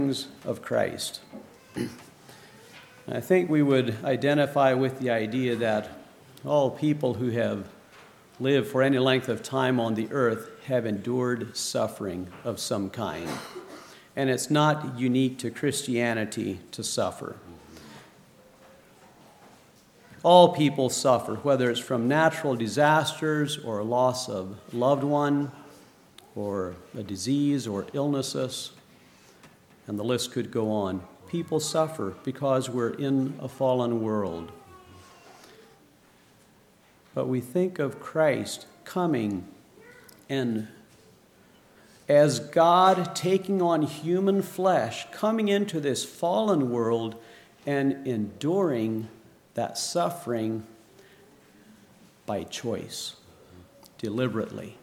of Christ. I think we would identify with the idea that all people who have lived for any length of time on the earth have endured suffering of some kind. And it's not unique to Christianity to suffer. All people suffer, whether it's from natural disasters or a loss of a loved one or a disease or illnesses, and the list could go on. People suffer because we're in a fallen world. But we think of Christ coming and as God taking on human flesh, coming into this fallen world and enduring that suffering by choice, deliberately.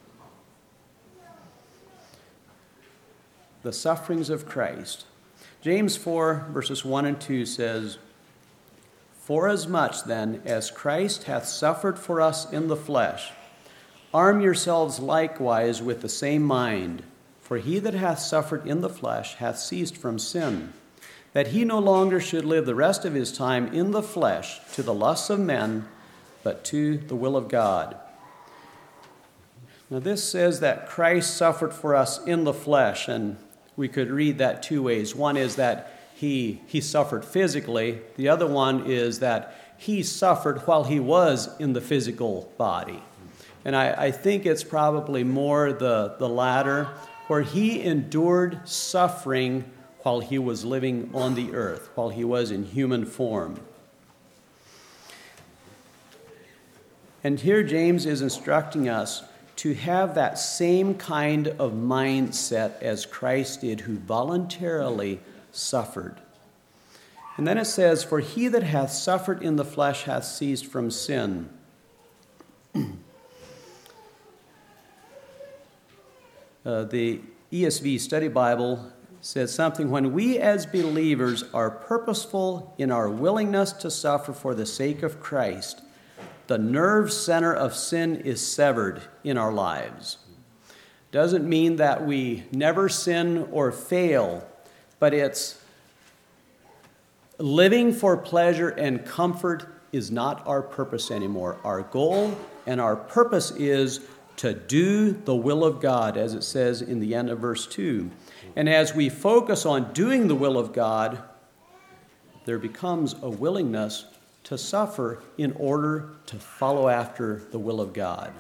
The sufferings of Christ. James 4, verses 1 and 2 says, "Forasmuch then as Christ hath suffered for us in the flesh, arm yourselves likewise with the same mind. For he that hath suffered in the flesh hath ceased from sin, that he no longer should live the rest of his time in the flesh to the lusts of men, but to the will of God." Now this says that Christ suffered for us in the flesh, and we could read that two ways. One is that he suffered physically. The other one is that he suffered while he was in the physical body. And I think it's probably more the latter, where he endured suffering while he was living on the earth, while he was in human form. And here James is instructing us to have that same kind of mindset as Christ did, who voluntarily suffered. And then it says, "For he that hath suffered in the flesh hath ceased from sin." The ESV Study Bible says something, "When we as believers are purposeful in our willingness to suffer for the sake of Christ, the nerve center of sin is severed in our lives." Doesn't mean that we never sin or fail, but it's living for pleasure and comfort is not our purpose anymore. Our goal and our purpose is to do the will of God, as it says in the end of verse 2. And as we focus on doing the will of God, there becomes a willingness to suffer in order to follow after the will of God.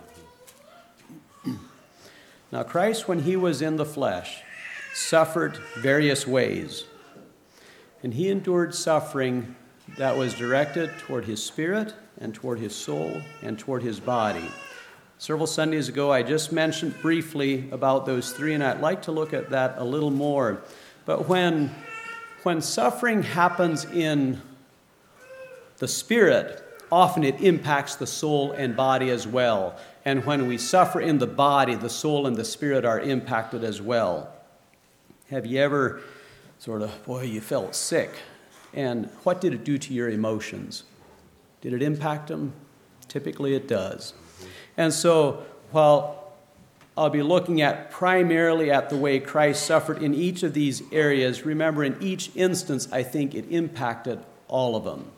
Now, Christ, when he was in the flesh, suffered various ways. And he endured suffering that was directed toward his spirit and toward his soul and toward his body. Several Sundays ago, I just mentioned briefly about those three, and I'd like to look at that a little more. But when suffering happens in the spirit, often it impacts the soul and body as well. And when we suffer in the body, the soul and the spirit are impacted as well. Have you ever you felt sick? And what did it do to your emotions? Did it impact them? Typically it does. And so, while I'll be looking at primarily at the way Christ suffered in each of these areas, remember in each instance, I think it impacted all of them.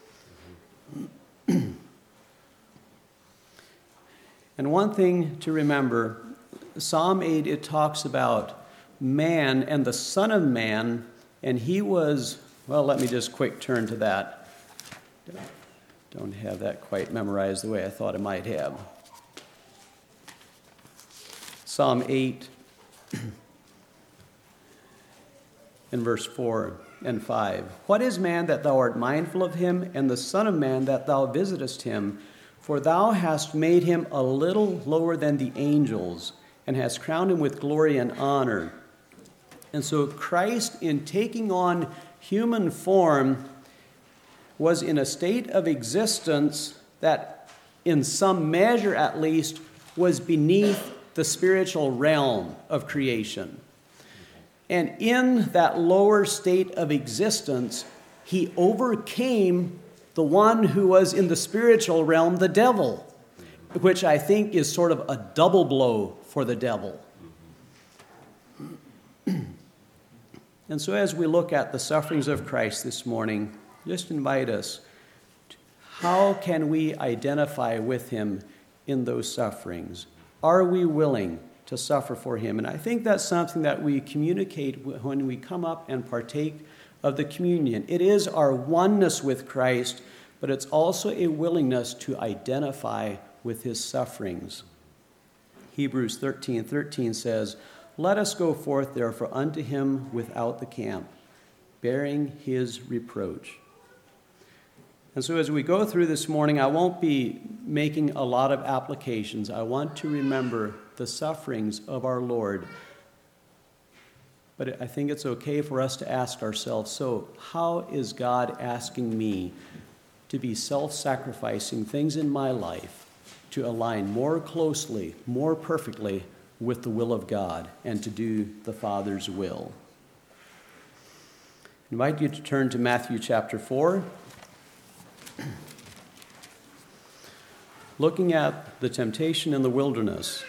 And one thing to remember, Psalm 8, it talks about man and the Son of Man, and he was, let me just quick turn to that. Don't have that quite memorized the way I thought I might have. Psalm 8 in verse 4 and 5. "What is man that thou art mindful of him, and the Son of Man that thou visitest him? For thou hast made him a little lower than the angels, and hast crowned him with glory and honor." And so Christ, in taking on human form, was in a state of existence that, in some measure at least, was beneath the spiritual realm of creation. And in that lower state of existence, he overcame the one who was in the spiritual realm, the devil, which I think is sort of a double blow for the devil. And so as we look at the sufferings of Christ this morning, just invite us, how can we identify with him in those sufferings? Are we willing to suffer for him? And I think that's something that we communicate when we come up and partake of the communion. It is our oneness with Christ, but it's also a willingness to identify with his sufferings. Hebrews 13:13 says, "Let us go forth therefore unto him without the camp, bearing his reproach." And so as we go through this morning, I won't be making a lot of applications. I want to remember the sufferings of our Lord. But I think it's okay for us to ask ourselves, so how is God asking me to be self-sacrificing things in my life to align more closely, more perfectly with the will of God and to do the Father's will? I invite you to turn to Matthew chapter 4. Looking at the temptation in the wilderness.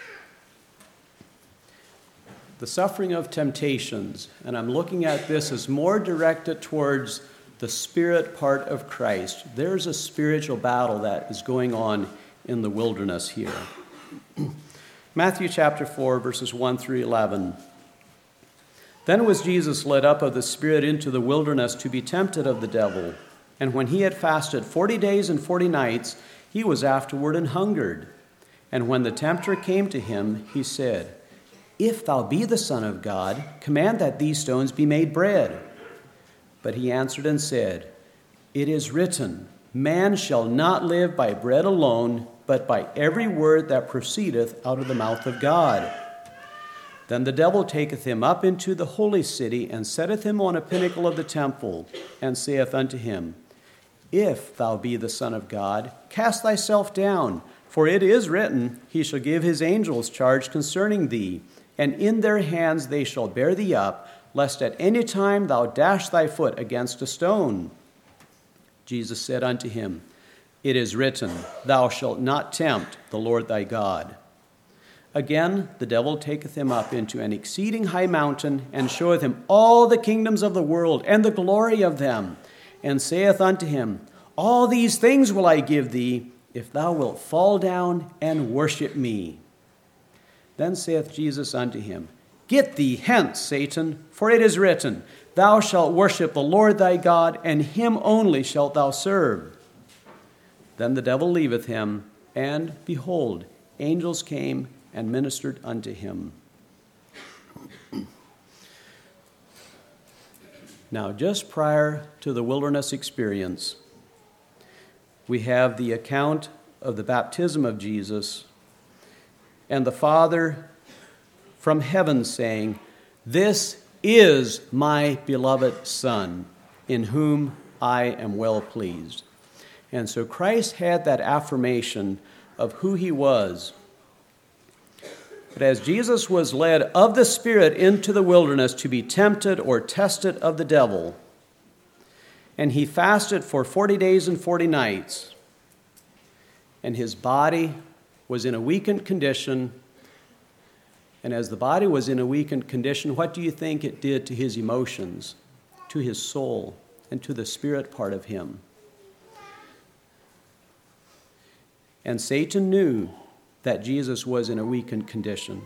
The suffering of temptations, and I'm looking at this as more directed towards the spirit part of Christ. There's a spiritual battle that is going on in the wilderness here. Matthew chapter 4, verses 1 through 11. Then was Jesus led up of the Spirit into the wilderness to be tempted of the devil. And when he had fasted 40 days and 40 nights, he was afterward and hungered. And when the tempter came to him, he said, "If thou be the Son of God, command that these stones be made bread." But he answered and said, "It is written, man shall not live by bread alone, but by every word that proceedeth out of the mouth of God." Then the devil taketh him up into the holy city, and setteth him on a pinnacle of the temple, and saith unto him, "If thou be the Son of God, cast thyself down, for it is written, he shall give his angels charge concerning thee, and in their hands they shall bear thee up, lest at any time thou dash thy foot against a stone." Jesus said unto him, "It is written, thou shalt not tempt the Lord thy God." Again, the devil taketh him up into an exceeding high mountain, and showeth him all the kingdoms of the world, and the glory of them, and saith unto him, "All these things will I give thee, if thou wilt fall down and worship me." Then saith Jesus unto him, "Get thee hence, Satan, for it is written, thou shalt worship the Lord thy God, and him only shalt thou serve." Then the devil leaveth him, and behold, angels came and ministered unto him. Now, just prior to the wilderness experience, we have the account of the baptism of Jesus and the Father from heaven saying, "This is my beloved Son, in whom I am well pleased." And so Christ had that affirmation of who he was. But as Jesus was led of the Spirit into the wilderness to be tempted or tested of the devil, and he fasted for 40 days and 40 nights, and his body was in a weakened condition, and as the body was in a weakened condition, what do you think it did to his emotions, to his soul, and to the spirit part of him? And Satan knew that Jesus was in a weakened condition.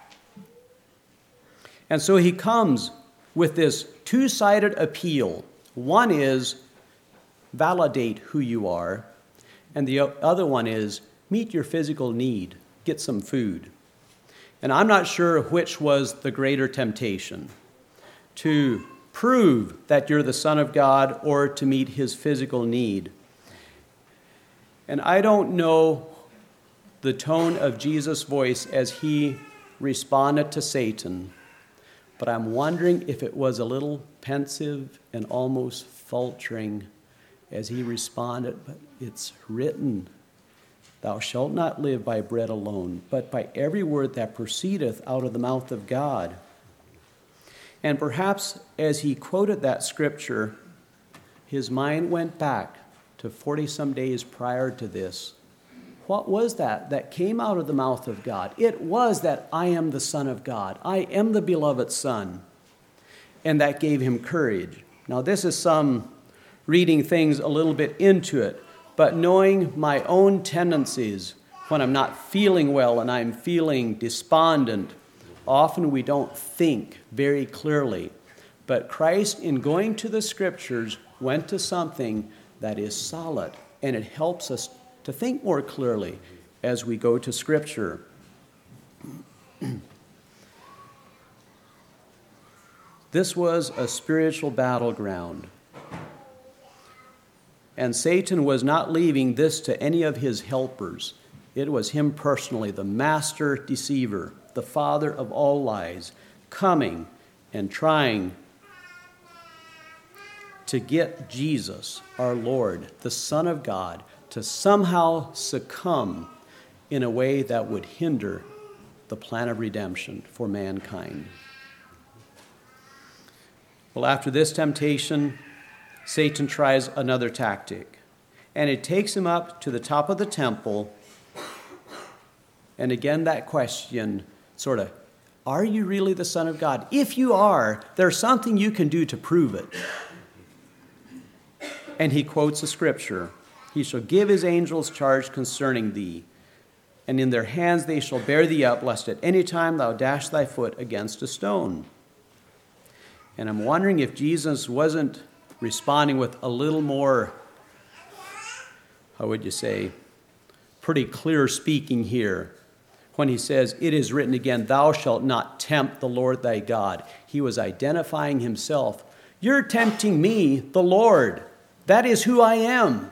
And so he comes with this two-sided appeal. One is, validate who you are, and the other one is, meet your physical need, get some food. And I'm not sure which was the greater temptation, to prove that you're the Son of God or to meet his physical need. And I don't know the tone of Jesus' voice as he responded to Satan, but I'm wondering if it was a little pensive and almost faltering as he responded, "But it's written, thou shalt not live by bread alone, but by every word that proceedeth out of the mouth of God." And perhaps as he quoted that scripture, his mind went back to 40-some days prior to this. What was that came out of the mouth of God? It was that I am the Son of God. I am the beloved Son. and that gave him courage. Now, this is some reading things a little bit into it, but knowing my own tendencies when I'm not feeling well and I'm feeling despondent, often we don't think very clearly. But Christ, in going to the Scriptures, went to something that is solid, and it helps us to think more clearly as we go to Scripture. This was a spiritual battleground. And Satan was not leaving this to any of his helpers. It was him personally, the master deceiver, the father of all lies, coming and trying to get Jesus, our Lord, the Son of God, to somehow succumb in a way that would hinder the plan of redemption for mankind. Well, after this temptation, Satan tries another tactic, and it takes him up to the top of the temple. And again, that question sort of, are you really the Son of God? If you are, there's something you can do to prove it. And he quotes a scripture. He shall give his angels charge concerning thee, and in their hands they shall bear thee up, lest at any time thou dash thy foot against a stone. And I'm wondering if Jesus wasn't responding with a little more, how would you say, pretty clear speaking here when he says, it is written again, thou shalt not tempt the Lord thy God. He was identifying himself. You're tempting me, the Lord. That is who I am.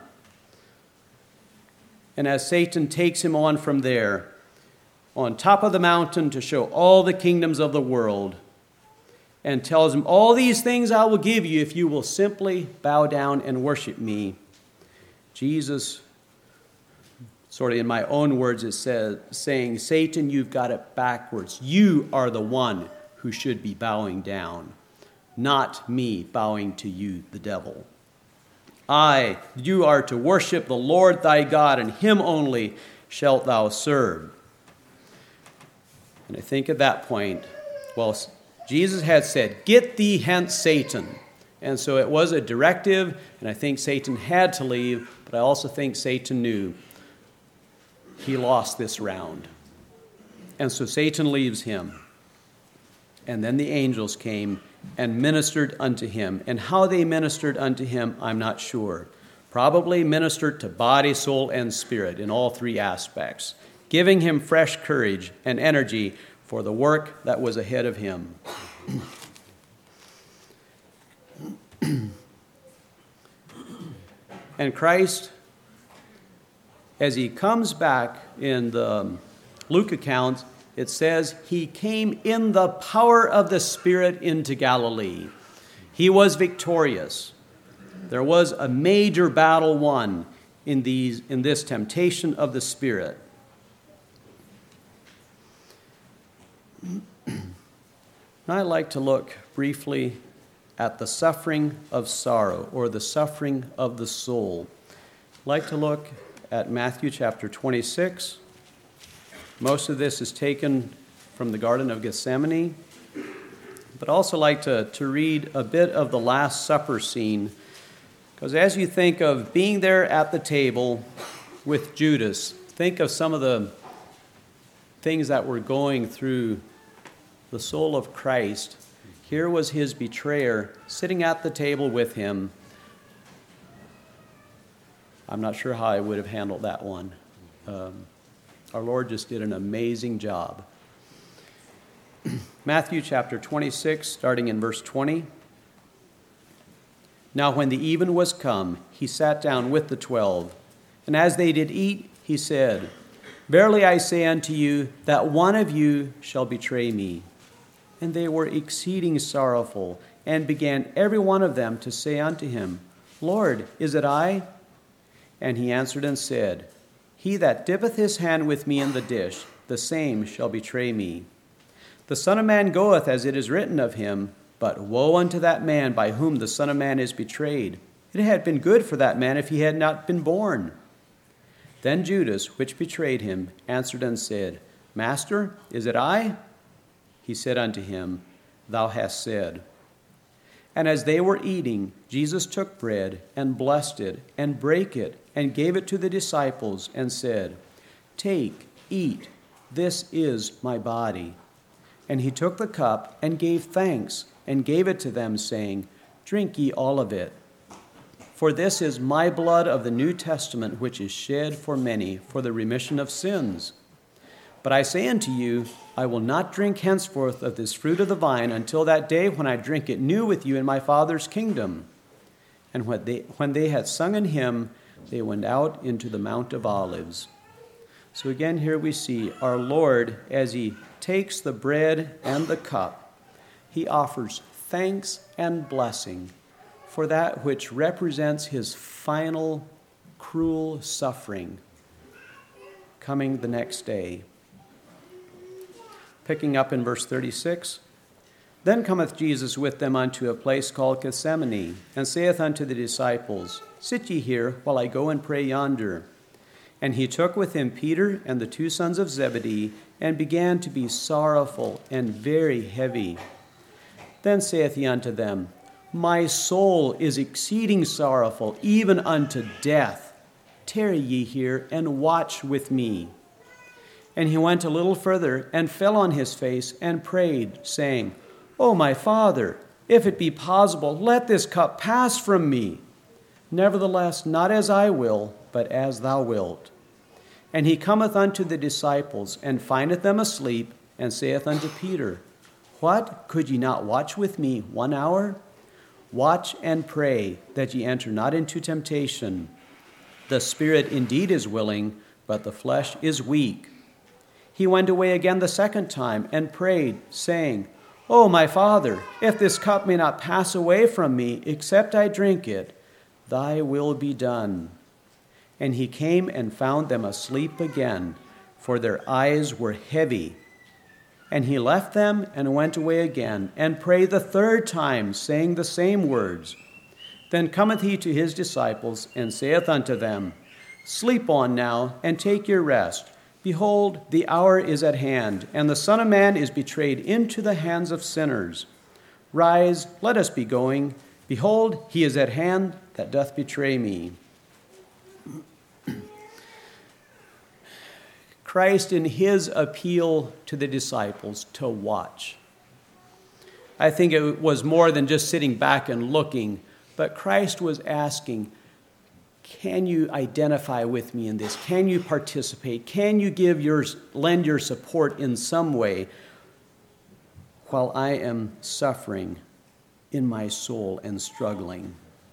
And as Satan takes him on from there, on top of the mountain to show all the kingdoms of the world, and tells him, all these things I will give you if you will simply bow down and worship me. Jesus, sort of in my own words, it says, saying, Satan, you've got it backwards. You are the one who should be bowing down, not me bowing to you, the devil. You are to worship the Lord thy God, and him only shalt thou serve. And I think at that point, well, Jesus had said, get thee hence, Satan. And so it was a directive, and I think Satan had to leave, but I also think Satan knew he lost this round. And so Satan leaves him. And then the angels came and ministered unto him. And how they ministered unto him, I'm not sure. Probably ministered to body, soul, and spirit in all three aspects, giving him fresh courage and energy for the work that was ahead of him. And Christ, as he comes back in the Luke account, it says he came in the power of the Spirit into Galilee. He was victorious. There was a major battle won in this temptation of the Spirit. Now I'd like to look briefly at the suffering of sorrow, or the suffering of the soul. I'd like to look at Matthew chapter 26. Most of this is taken from the Garden of Gethsemane, but also like to read a bit of the Last Supper scene, because as you think of being there at the table with Judas, think of some of the things that were going through the soul of Christ. Here was his betrayer sitting at the table with him. I'm not sure how I would have handled that one. Our Lord just did an amazing job. Matthew chapter 26, starting in verse 20. Now when the even was come, he sat down with the 12. And as they did eat, he said, Verily I say unto you, that one of you shall betray me. And they were exceeding sorrowful, and began every one of them to say unto him, Lord, is it I? And he answered and said, He that dippeth his hand with me in the dish, the same shall betray me. The Son of Man goeth as it is written of him, but woe unto that man by whom the Son of Man is betrayed. It had been good for that man if he had not been born. Then Judas, which betrayed him, answered and said, Master, is it I? He said unto him, Thou hast said. And as they were eating, Jesus took bread and blessed it and brake it and gave it to the disciples and said, "Take, eat, this is my body." And he took the cup and gave thanks and gave it to them, saying, "Drink ye all of it. For this is my blood of the New Testament, which is shed for many for the remission of sins. But I say unto you, I will not drink henceforth of this fruit of the vine until that day when I drink it new with you in my Father's kingdom." And when they had sung an hymn, they went out into the Mount of Olives. So again, here we see our Lord, as he takes the bread and the cup, he offers thanks and blessing for that which represents his final cruel suffering coming the next day. Picking up in verse 36, "Then cometh Jesus with them unto a place called Gethsemane, and saith unto the disciples, Sit ye here, while I go and pray yonder. And he took with him Peter and the 2 sons of Zebedee, and began to be sorrowful and very heavy. Then saith he unto them, My soul is exceeding sorrowful, even unto death. Tarry ye here, and watch with me. And he went a little further, and fell on his face, and prayed, saying, O my Father, if it be possible, let this cup pass from me. Nevertheless, not as I will, but as thou wilt. And he cometh unto the disciples, and findeth them asleep, and saith unto Peter, What, could ye not watch with me 1 hour? Watch and pray, that ye enter not into temptation. The spirit indeed is willing, but the flesh is weak. He went away again the second time, and prayed, saying, O my Father, if this cup may not pass away from me, except I drink it, thy will be done. And he came and found them asleep again, for their eyes were heavy. And he left them and went away again, and prayed the 3rd time, saying the same words. Then cometh he to his disciples, and saith unto them, Sleep on now, and take your rest. Behold, the hour is at hand, and the Son of Man is betrayed into the hands of sinners. Rise, let us be going. Behold, he is at hand that doth betray me. Christ, in his appeal to the disciples to watch, I think it was more than just sitting back and looking, but Christ was asking, can you identify with me in this? Can you participate? Can you lend your support in some way while I am suffering in my soul and struggling?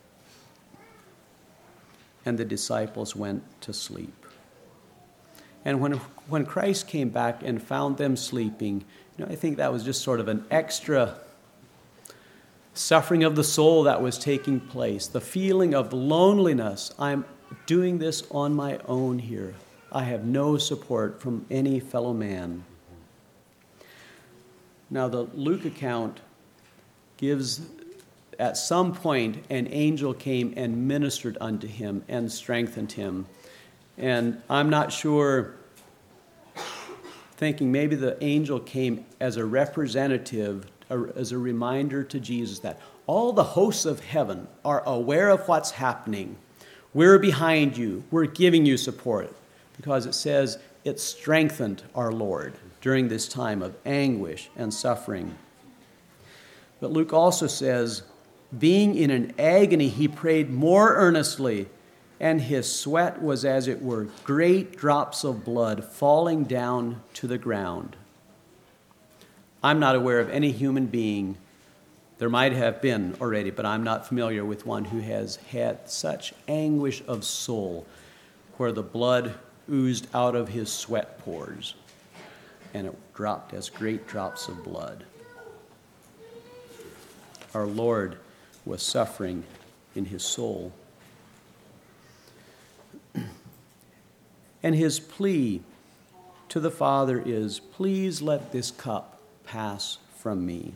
And the disciples went to sleep. And when Christ came back and found them sleeping, I think that was just sort of an extra suffering of the soul that was taking place, the feeling of loneliness. I'm doing this on my own here. I have no support from any fellow man. Now, the Luke account gives, at some point, an angel came and ministered unto him and strengthened him. And I'm not sure, thinking maybe the angel came as a representative, as a reminder to Jesus that all the hosts of heaven are aware of what's happening. We're behind you. We're giving you support. Because it says it strengthened our Lord during this time of anguish and suffering. But Luke also says, being in an agony, he prayed more earnestly, and his sweat was as it were great drops of blood falling down to the ground. I'm not aware of any human being, there might have been already, but I'm not familiar with one who has had such anguish of soul where the blood oozed out of his sweat pores and it dropped as great drops of blood. Our Lord was suffering in his soul. And his plea to the Father is, please let this cup pass from me.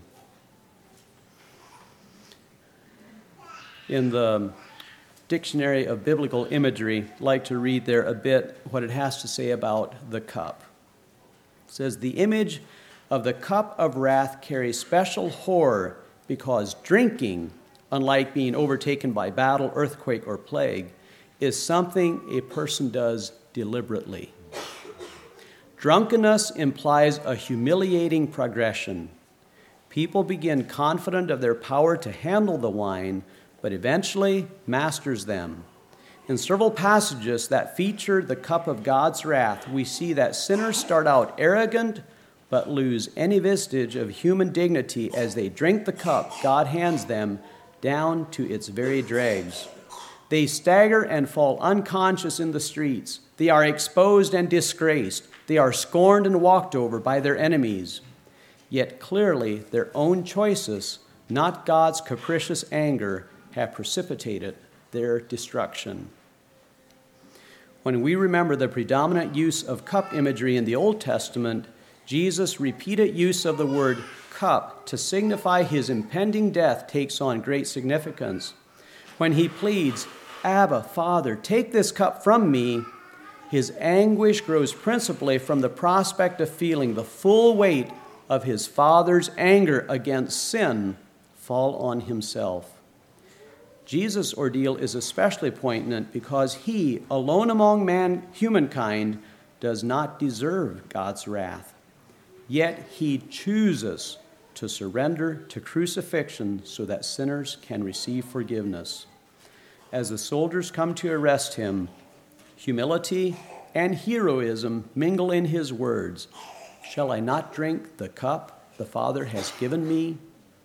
In the Dictionary of Biblical Imagery, I'd like to read there a bit what it has to say about the cup. It says, the image of the cup of wrath carries special horror because drinking, unlike being overtaken by battle, earthquake, or plague, is something a person does deliberately. Drunkenness implies a humiliating progression. People begin confident of their power to handle the wine, but eventually masters them. In several passages that feature the cup of God's wrath, we see that sinners start out arrogant, but lose any vestige of human dignity as they drink the cup God hands them down to its very dregs. They stagger and fall unconscious in the streets. They are exposed and disgraced. They are scorned and walked over by their enemies. Yet clearly their own choices, not God's capricious anger, have precipitated their destruction. When we remember the predominant use of cup imagery in the Old Testament, Jesus' repeated use of the word cup to signify his impending death takes on great significance. When he pleads, "Abba, Father, take this cup from me," his anguish grows principally from the prospect of feeling the full weight of his Father's anger against sin fall on himself. Jesus' ordeal is especially poignant because he, alone among humankind, does not deserve God's wrath. Yet he chooses to surrender to crucifixion so that sinners can receive forgiveness. As the soldiers come to arrest him, humility and heroism mingle in his words. "Shall I not drink the cup the Father has given me?"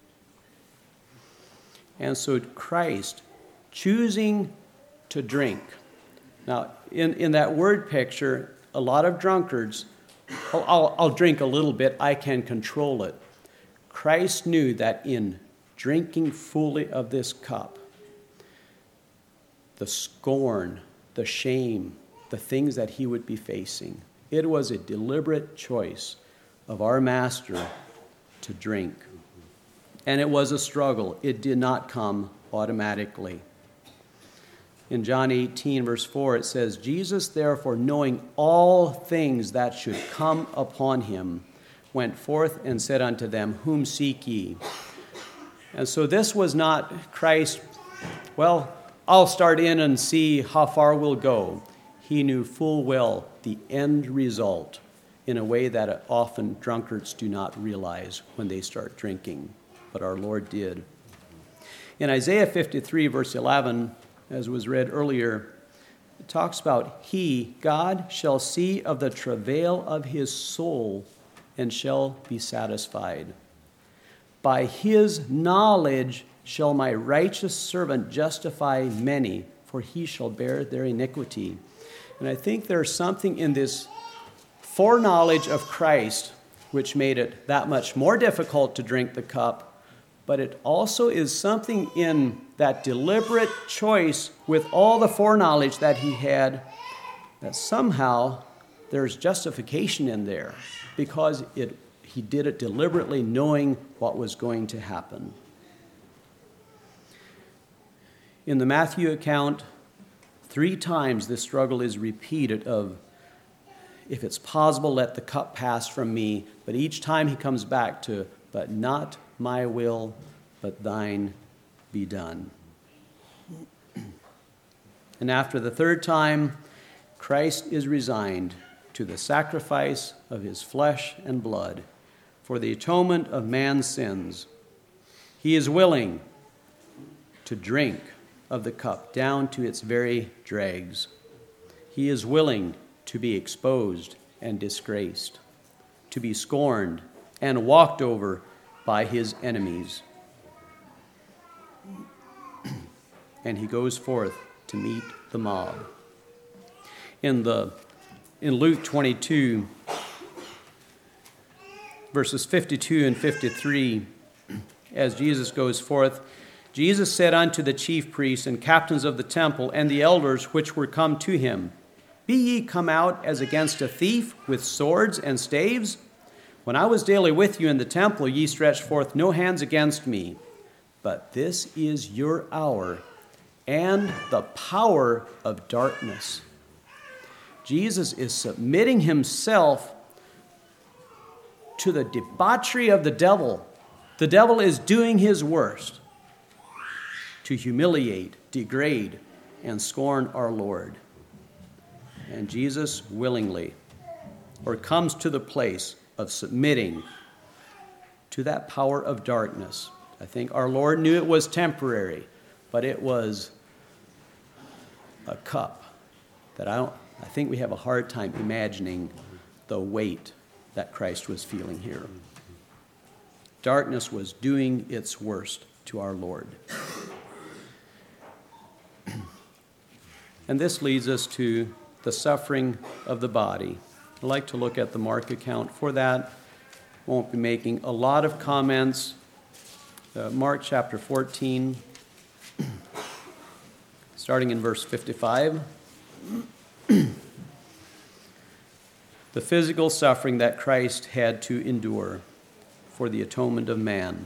And so Christ choosing to drink. Now, in that word picture, a lot of drunkards, I'll drink a little bit, I can control it. Christ knew that in drinking fully of this cup, the scorn, the shame, the things that he would be facing, it was a deliberate choice of our Master to drink. And it was a struggle. It did not come automatically. In John 18, verse 4, it says, "Jesus, therefore, knowing all things that should come upon him, went forth and said unto them, Whom seek ye?" And so this was not Christ, well, I'll start in and see how far we'll go. He knew full well the end result in a way that often drunkards do not realize when they start drinking. But our Lord did. In Isaiah 53, verse 11, as was read earlier, it talks about, "He, God, shall see of the travail of his soul and shall be satisfied. By his knowledge shall my righteous servant justify many, for he shall bear their iniquity." And I think there's something in this foreknowledge of Christ which made it that much more difficult to drink the cup. But it also is something in that deliberate choice with all the foreknowledge that he had, that somehow there's justification in there because he did it deliberately knowing what was going to happen. In the Matthew account, 3 times this struggle is repeated of, "If it's possible, let the cup pass from me." But each time he comes back to, "But not my will, but thine be done." And after the 3rd time, Christ is resigned to the sacrifice of his flesh and blood for the atonement of man's sins. He is willing to drink of the cup down to its very dregs. He is willing to be exposed and disgraced, to be scorned and walked over by his enemies. And he goes forth to meet the mob. In Luke 22, verses 52 and 53, as Jesus goes forth, Jesus said unto the chief priests and captains of the temple and the elders which were come to him, "Be ye come out as against a thief with swords and staves? When I was daily with you in the temple, ye stretched forth no hands against me. But this is your hour and the power of darkness." Jesus is submitting himself to the debauchery of the devil, The devil is doing his worst to humiliate, degrade, and scorn our Lord. And Jesus willingly, or comes to the place of submitting to that power of darkness. I think our Lord knew it was temporary, but it was a cup that I think we have a hard time imagining the weight that Christ was feeling here. Darkness was doing its worst to our Lord. And this leads us to the suffering of the body. I'd like to look at the Mark account for that. Won't be making a lot of comments. Mark chapter 14, starting in verse 55. The physical suffering that Christ had to endure for the atonement of man.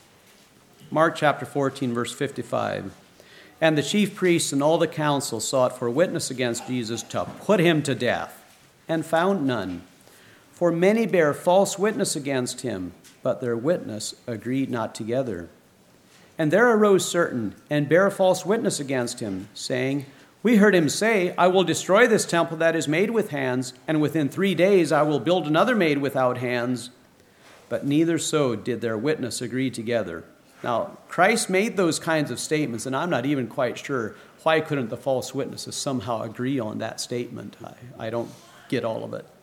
Mark chapter 14, verse 55. And the chief priests and all the council sought for a witness against Jesus to put him to death, and found none. For many bare false witness against him, but their witness agreed not together. And there arose certain, and bare false witness against him, saying, We heard him say, I will destroy this temple that is made with hands, and within 3 days I will build another made without hands. But neither so did their witness agree together. Now, Christ made those kinds of statements, and I'm not even quite sure why couldn't the false witnesses somehow agree on that statement. I don't get all of it.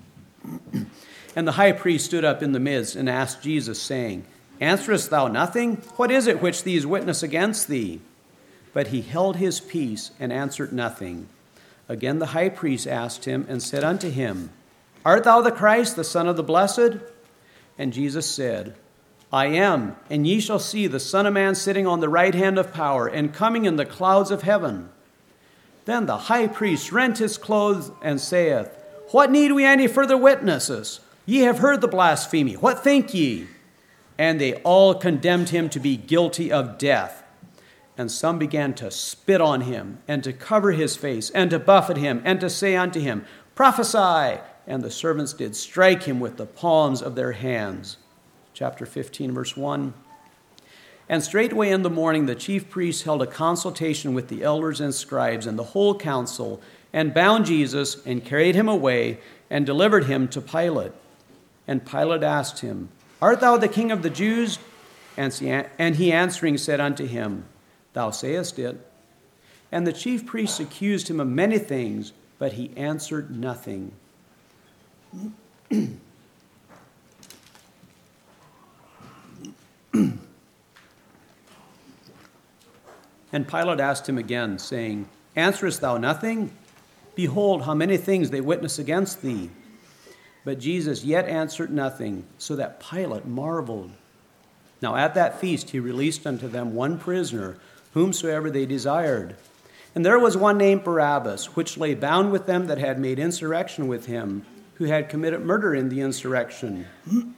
And the high priest stood up in the midst and asked Jesus, saying, Answerest thou nothing? What is it which these witness against thee? But he held his peace and answered nothing. Again the high priest asked him and said unto him, Art thou the Christ, the Son of the Blessed? And Jesus said, I am, and ye shall see the Son of Man sitting on the right hand of power and coming in the clouds of heaven. Then the high priest rent his clothes and saith, What need we any further witnesses? Ye have heard the blasphemy. What think ye? And they all condemned him to be guilty of death. And some began to spit on him, and to cover his face, and to buffet him, and to say unto him, Prophesy! And the servants did strike him with the palms of their hands. Chapter 15, verse 1. And straightway in the morning the chief priests held a consultation with the elders and scribes and the whole council, and bound Jesus, and carried him away, and delivered him to Pilate. And Pilate asked him, Art thou the king of the Jews? And he answering said unto him, Thou sayest it. And the chief priests accused him of many things, but he answered nothing. And Pilate asked him again, saying, Answerest thou nothing? Behold, how many things they witness against thee. But Jesus yet answered nothing, so that Pilate marveled. Now at that feast he released unto them one prisoner, whomsoever they desired. And there was one named Barabbas, which lay bound with them that had made insurrection with him, who had committed murder in the insurrection.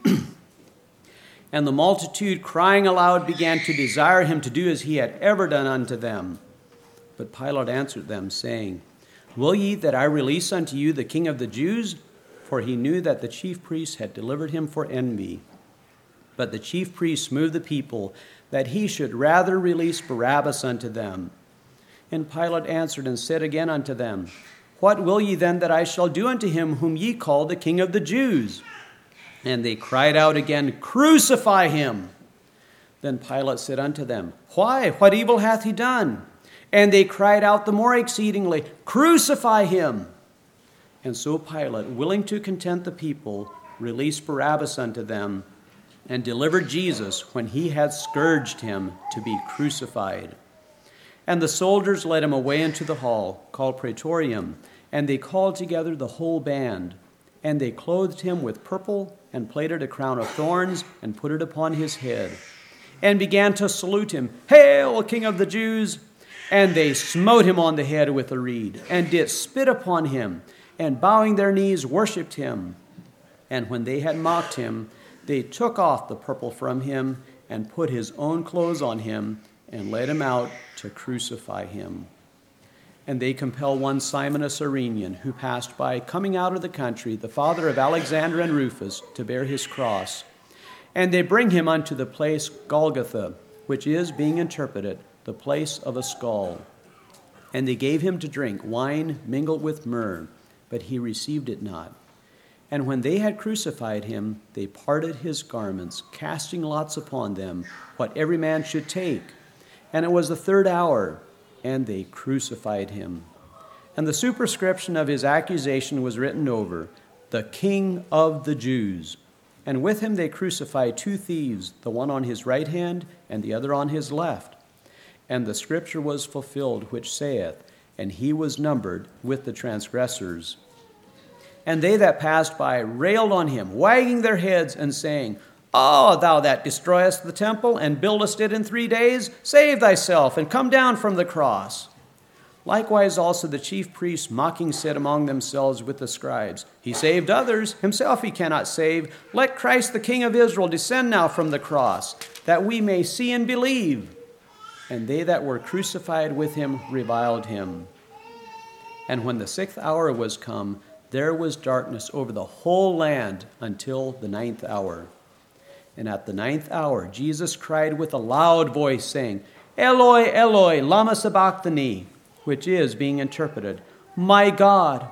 And the multitude, crying aloud, began to desire him to do as he had ever done unto them. But Pilate answered them, saying, Will ye that I release unto you the King of the Jews? For he knew that the chief priests had delivered him for envy. But the chief priests moved the people, that he should rather release Barabbas unto them. And Pilate answered and said again unto them, What will ye then that I shall do unto him whom ye call the King of the Jews? And they cried out again, Crucify him! Then Pilate said unto them, Why? What evil hath he done? And they cried out the more exceedingly, Crucify him! And so Pilate, willing to content the people, released Barabbas unto them, and delivered Jesus, when he had scourged him, to be crucified. And the soldiers led him away into the hall, called Praetorium, and they called together the whole band. And they clothed him with purple, and plaited a crown of thorns, and put it upon his head, and began to salute him, Hail, King of the Jews! And they smote him on the head with a reed, and did spit upon him, and bowing their knees worshipped him. And when they had mocked him, they took off the purple from him, and put his own clothes on him, and led him out to crucify him. And they compelled one Simon a Cyrenian, who passed by, coming out of the country, the father of Alexander and Rufus, to bear his cross. And they bring him unto the place Golgotha, which is, being interpreted, the place of a skull. And they gave him to drink wine mingled with myrrh, but he received it not. And when they had crucified him, they parted his garments, casting lots upon them, what every man should take. And it was the third hour, and they crucified him. And the superscription of his accusation was written over, the King of the Jews. And with him they crucified two thieves, the one on his right hand and the other on his left. And the scripture was fulfilled, which saith, and he was numbered with the transgressors. And they that passed by railed on him, wagging their heads and saying, O thou that destroyest the temple and buildest it in 3 days, save thyself and come down from the cross. Likewise also the chief priests mocking said among themselves with the scribes, He saved others, himself he cannot save. Let Christ the King of Israel descend now from the cross, that we may see and believe. And they that were crucified with him reviled him. And when the 6th hour was come, there was darkness over the whole land until the 9th hour. And at the 9th hour Jesus cried with a loud voice, saying, Eloi, Eloi, lama sabachthani, which is, being interpreted, my God,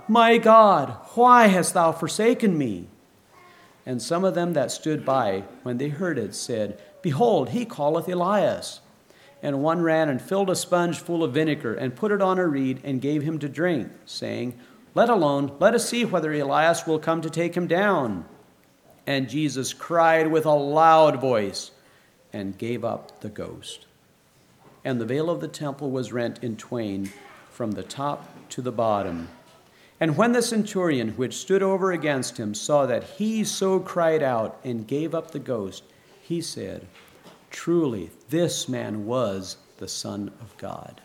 why hast thou forsaken me? And some of them that stood by, when they heard it, said, Behold, he calleth Elias. And one ran and filled a sponge full of vinegar, and put it on a reed, and gave him to drink, saying, Let alone, let us see whether Elias will come to take him down. And Jesus cried with a loud voice, and gave up the ghost. And the veil of the temple was rent in twain, from the top to the bottom. And when the centurion which stood over against him saw that he so cried out and gave up the ghost, he said, Truly, this man was the Son of God.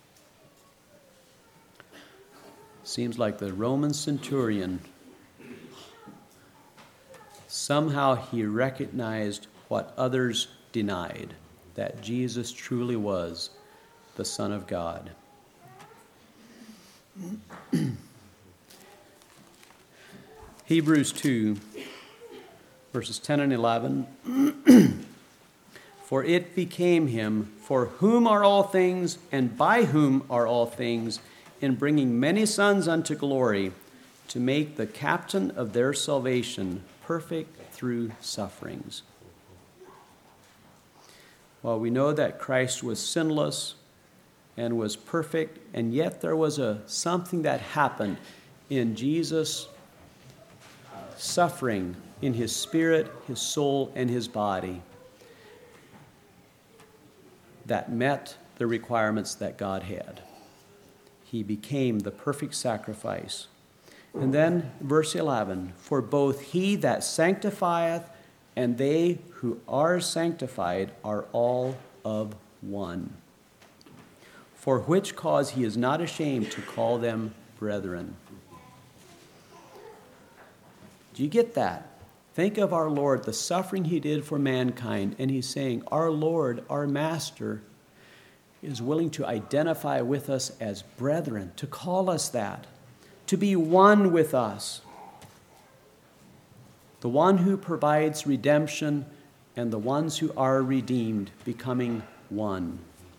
Seems like the Roman centurion, somehow he recognized what others denied, that Jesus truly was the Son of God. Hebrews 2, verses 10 and 11. For it became him, for whom are all things, and by whom are all things, in bringing many sons unto glory, to make the captain of their salvation perfect through sufferings. While we know that Christ was sinless and was perfect, and yet there was something that happened in Jesus' suffering in his spirit, his soul, and his body that met the requirements that God had. He became the perfect sacrifice. And then verse 11, for both he that sanctifieth and they who are sanctified are all of one. For which cause he is not ashamed to call them brethren. Do you get that? Think of our Lord, the suffering he did for mankind, and he's saying, our Lord, our Master, is willing to identify with us as brethren, to call us that, to be one with us. The one who provides redemption and the ones who are redeemed becoming one.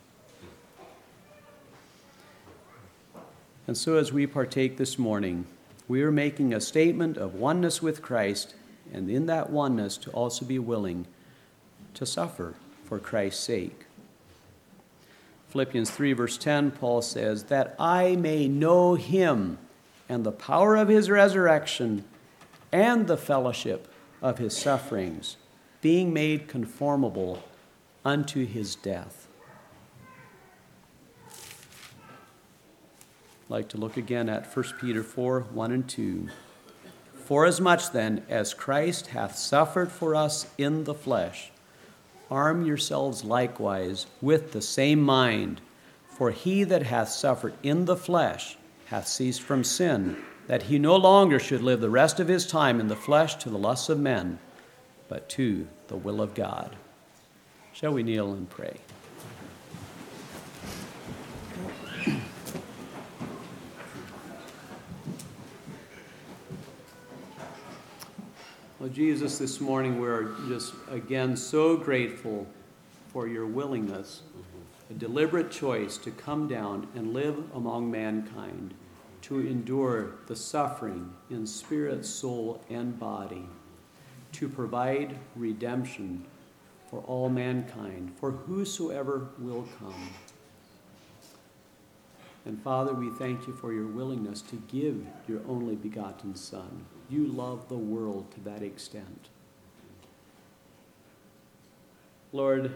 And so as we partake this morning, we are making a statement of oneness with Christ, and in that oneness to also be willing to suffer for Christ's sake. Philippians 3 verse 10, Paul says, that I may know him and the power of his resurrection and the fellowship of his sufferings, being made conformable unto his death. I'd like to look again at 1 Peter 4, 1 and 2. Forasmuch then as Christ hath suffered for us in the flesh, arm yourselves likewise with the same mind. For he that hath suffered in the flesh hath ceased from sin, that he no longer should live the rest of his time in the flesh to the lusts of men, but to the will of God. Shall we kneel and pray? Well, Jesus, this morning we're just again so grateful for your willingness, a deliberate choice to come down and live among mankind, to endure the suffering in spirit, soul, and body, to provide redemption for all mankind, for whosoever will come. And Father, we thank you for your willingness to give your only begotten Son. You love the world to that extent. Lord,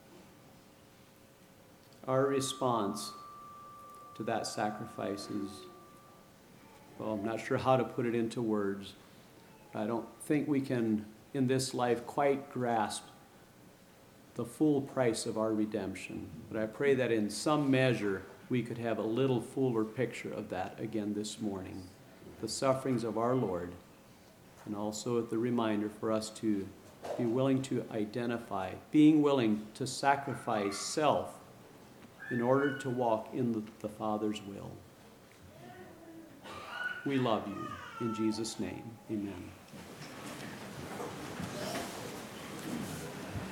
our response to that sacrifice is, well, I'm not sure how to put it into words. I don't think we can, in this life, quite grasp the full price of our redemption. But I pray that in some measure, we could have a little fuller picture of that again this morning. The sufferings of our Lord, and also the reminder for us to be willing to identify, being willing to sacrifice self in order to walk in the Father's will. We love you. In Jesus' name, amen.